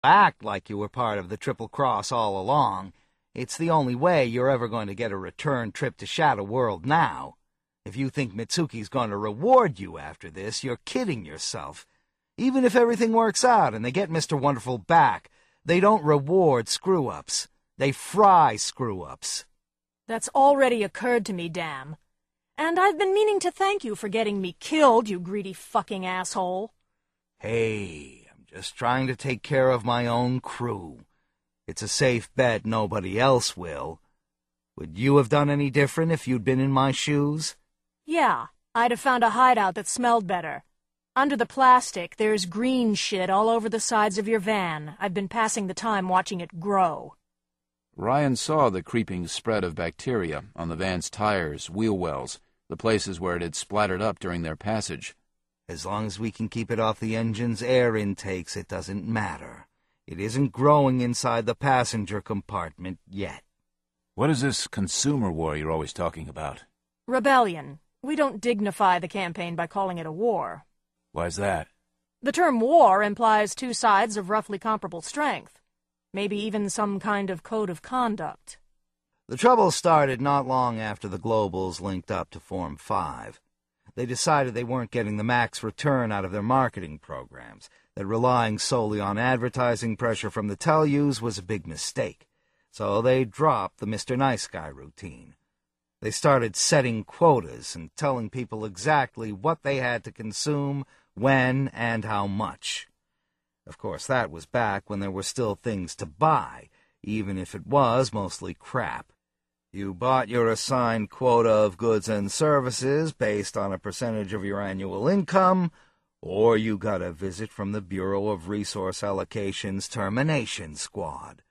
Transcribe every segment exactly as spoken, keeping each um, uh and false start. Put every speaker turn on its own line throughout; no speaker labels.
Act like you were part of the Triple Cross all along. It's the only way you're ever going to get a return trip to Shadow World now. If you think Mitsuki's going to reward you after this, you're kidding yourself. Even if everything works out and they get Mister Wonderful back, they don't reward screw-ups. They fry screw-ups.
That's already occurred to me, damn. And I've been meaning to thank you for getting me killed, you greedy fucking asshole.
Hey, I'm just trying to take care of my own crew. It's a safe bet nobody else will. Would you have done any different if you'd been in my shoes?
Yeah, I'd have found a hideout that smelled better. Under the plastic, there's green shit all over the sides of your van. I've been passing the time watching it grow.
Ryan saw the creeping spread of bacteria on the van's tires, wheel wells, the places where it had splattered up during their passage.
As long as we can keep it off the engine's air intakes, it doesn't matter. It isn't growing inside the passenger compartment yet.
What is this consumer war you're always talking about?
Rebellion. We don't dignify the campaign by calling it a war.
Why's that?
The term war implies two sides of roughly comparable strength. Maybe even some kind of code of conduct.
The trouble started not long after the Globals linked up to form five. They decided they weren't getting the max return out of their marketing programs, that relying solely on advertising pressure from the Telus was a big mistake. So they dropped the Mister Nice Guy routine. They started setting quotas and telling people exactly what they had to consume, when, and how much. Of course, that was back when there were still things to buy, even if it was mostly crap. You bought your assigned quota of goods and services based on a percentage of your annual income, or you got a visit from the Bureau of Resource Allocation's Termination Squad.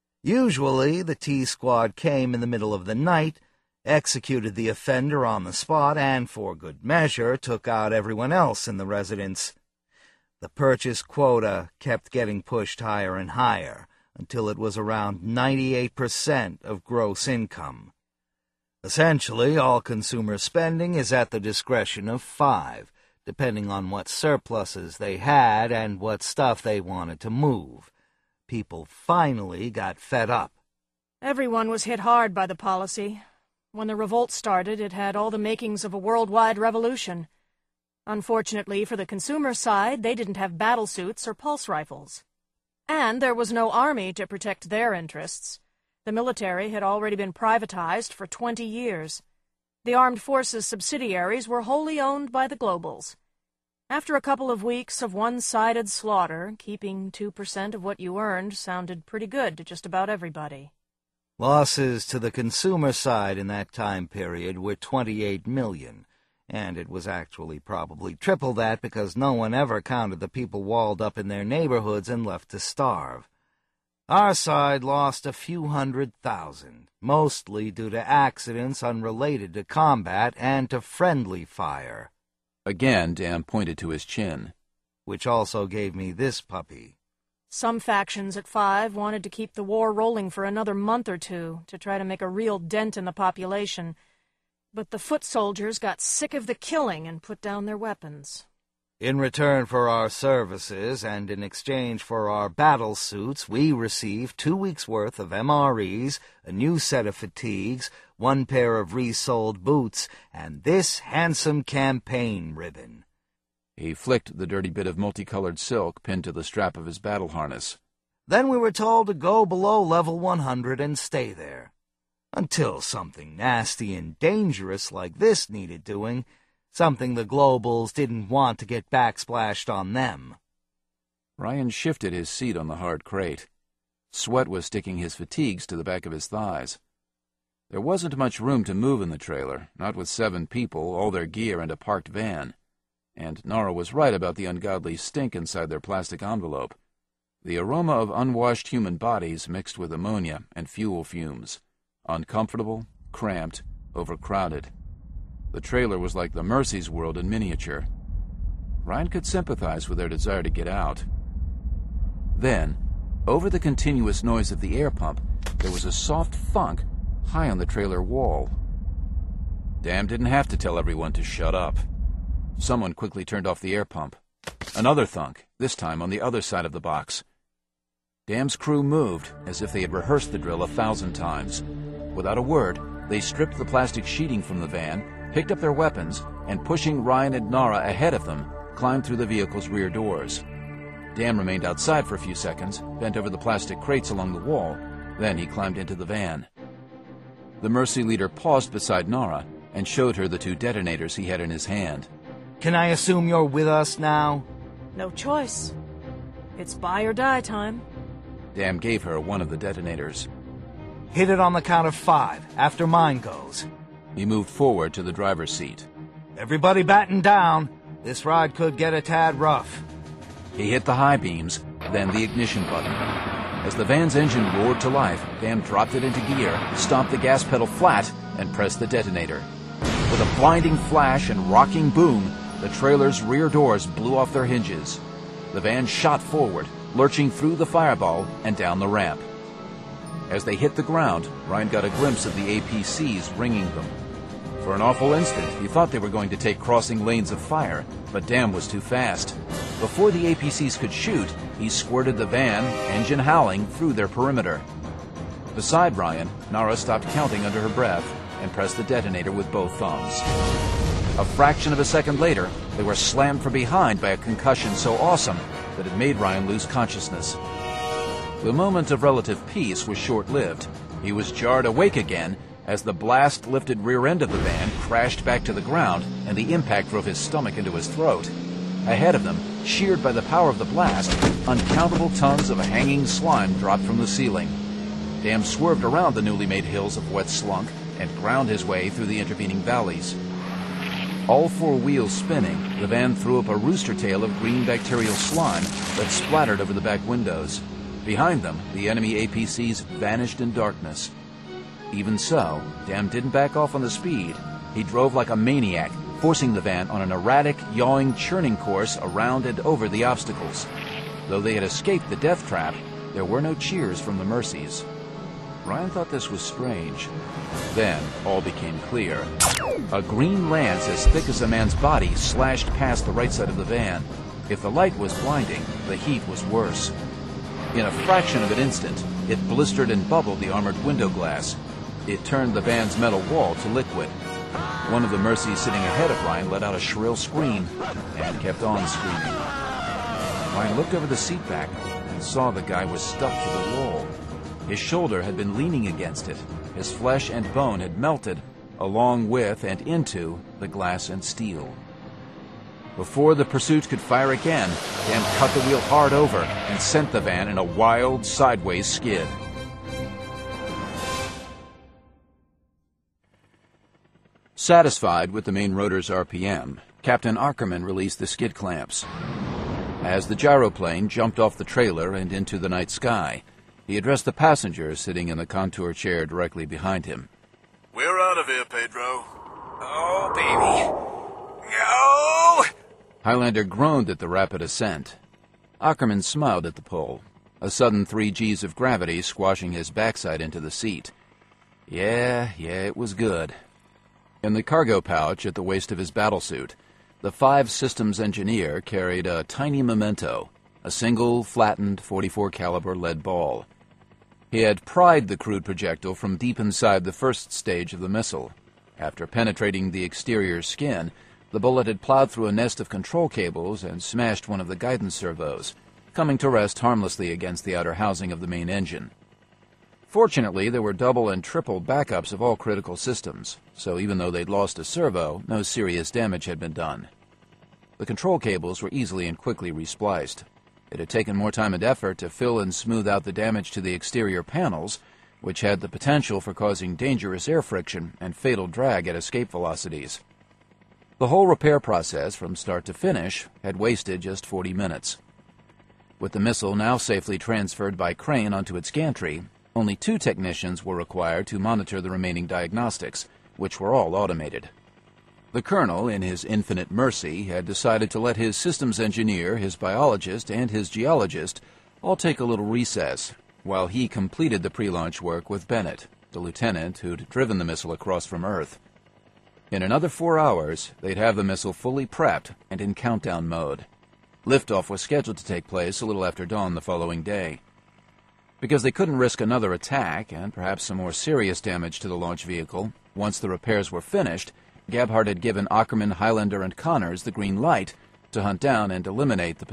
Usually, the T-Squad came in the middle of the night, executed the offender on the spot, and, for good measure, took out everyone else in the residence. The purchase quota kept getting pushed higher and higher, until it was around ninety-eight percent of gross income. Essentially, all consumer spending is at the discretion of five, depending on what surpluses they had and what stuff they wanted to move. People finally got fed up.
Everyone was hit hard by the policy. When the revolt started, it had all the makings of a worldwide revolution. Unfortunately for the consumer side, they didn't have battle suits or pulse rifles. And there was no army to protect their interests. The military had already been privatized for twenty years. The armed forces subsidiaries were wholly owned by the Globals. After a couple of weeks of one-sided slaughter, keeping two percent of what you earned sounded pretty good to just about everybody.
Losses to the consumer side in that time period were twenty-eight million, and it was actually probably triple that because no one ever counted the people walled up in their neighborhoods and left to starve. Our side lost a few hundred thousand, mostly due to accidents unrelated to combat and to friendly fire.
Again, Dan pointed to his chin.
Which also gave me this puppy.
Some factions at Five wanted to keep the war rolling for another month or two to try to make a real dent in the population, but the foot soldiers got sick of the killing and put down their weapons.
In return for our services and in exchange for our battle suits, we received two weeks' worth of M R Es, a new set of fatigues, one pair of resoled boots, and this handsome campaign ribbon.
He flicked the dirty bit of multicolored silk pinned to the strap of his battle harness.
Then we were told to go below level one hundred and stay there. Until something nasty and dangerous like this needed doing, something the Globals didn't want to get backsplashed on them.
Ryan shifted his seat on the hard crate. Sweat was sticking his fatigues to the back of his thighs. There wasn't much room to move in the trailer, not with seven people, all their gear, and a parked van. And Nora was right about the ungodly stink inside their plastic envelope. The aroma of unwashed human bodies mixed with ammonia and fuel fumes. Uncomfortable, cramped, overcrowded. The trailer was like the Mercy's world in miniature. Ryan could sympathize with their desire to get out. Then, over the continuous noise of the air pump, there was a soft thunk high on the trailer wall. Dan didn't have to tell everyone to shut up. Someone quickly turned off the air pump. Another thunk, this time on the other side of the box. Dam's crew moved as if they had rehearsed the drill a thousand times. Without a word, they stripped the plastic sheeting from the van, picked up their weapons, and pushing Ryan and Nara ahead of them, climbed through the vehicle's rear doors. Dam remained outside for a few seconds, bent over the plastic crates along the wall. Then he climbed into the van. The Mercy leader paused beside Nara and showed her the two detonators he had in his hand.
Can I assume you're with us now?
No choice. It's buy or die time.
Dam gave her one of the detonators.
Hit it on the count of five, after mine goes.
He moved forward to the driver's seat.
Everybody batten down. This ride could get a tad rough.
He hit the high beams, then the ignition button. As the van's engine roared to life, Dam dropped it into gear, stomped the gas pedal flat, and pressed the detonator. With a blinding flash and rocking boom, the trailer's rear doors blew off their hinges. The van shot forward, lurching through the fireball and down the ramp. As they hit the ground, Ryan got a glimpse of the A P Cs ringing them. For an awful instant, he thought they were going to take crossing lanes of fire, but Dam was too fast. Before the A P Cs could shoot, he squirted the van, engine howling, through their perimeter. Beside Ryan, Nara stopped counting under her breath and pressed the detonator with both thumbs. A fraction of a second later, they were slammed from behind by a concussion so awesome that it made Ryan lose consciousness. The moment of relative peace was short-lived. He was jarred awake again as the blast-lifted rear end of the van crashed back to the ground and the impact drove his stomach into his throat. Ahead of them, sheared by the power of the blast, uncountable tons of hanging slime dropped from the ceiling. Dam swerved around the newly made hills of wet slunk and ground his way through the intervening valleys. All four wheels spinning, the van threw up a rooster tail of green bacterial slime that splattered over the back windows. Behind them, the enemy A P Cs vanished in darkness. Even so, Dam didn't back off on the speed. He drove like a maniac, forcing the van on an erratic, yawing, churning course around and over the obstacles. Though they had escaped the death trap, there were no cheers from the Mercies. Ryan thought this was strange. Then, all became clear. A green lance as thick as a man's body slashed past the right side of the van. If the light was blinding, the heat was worse. In a fraction of an instant, it blistered and bubbled the armored window glass. It turned the van's metal wall to liquid. One of the Mercies sitting ahead of Ryan let out a shrill scream and kept on screaming. Ryan looked over the seat back and saw the guy was stuck to the wall. His shoulder had been leaning against it. His flesh and bone had melted, along with and into the glass and steel. Before the pursuit could fire again, Dam cut the wheel hard over and sent the van in a wild, sideways skid. Satisfied with the main rotor's R P M, Captain Ackerman released the skid clamps. As the gyroplane jumped off the trailer and into the night sky, he addressed the passenger sitting in the contour chair directly behind him.
We're out of here, Pedro. Oh, baby. No!
Highlander groaned at the rapid ascent. Ackerman smiled at the pull, a sudden three G's of gravity squashing his backside into the seat. Yeah, yeah, it was good. In the cargo pouch at the waist of his battlesuit, the five systems engineer carried a tiny memento, a single, flattened forty-four caliber lead ball. He had pried the crude projectile from deep inside the first stage of the missile. After penetrating the exterior skin, the bullet had plowed through a nest of control cables and smashed one of the guidance servos, coming to rest harmlessly against the outer housing of the main engine. Fortunately, there were double and triple backups of all critical systems, so even though they'd lost a servo, no serious damage had been done. The control cables were easily and quickly respliced. It had taken more time and effort to fill and smooth out the damage to the exterior panels, which had the potential for causing dangerous air friction and fatal drag at escape velocities. The whole repair process, from start to finish, had wasted just forty minutes. With the missile now safely transferred by crane onto its gantry, only two technicians were required to monitor the remaining diagnostics, which were all automated. The colonel, in his infinite mercy, had decided to let his systems engineer, his biologist, and his geologist all take a little recess, while he completed the pre-launch work with Bennett, the lieutenant who'd driven the missile across from Earth. In another four hours, they'd have the missile fully prepped and in countdown mode. Liftoff was scheduled to take place a little after dawn the following day. Because they couldn't risk another attack, and perhaps some more serious damage to the launch vehicle, once the repairs were finished, Gebhardt had given Ackerman, Highlander, and Connors the green light to hunt down and eliminate the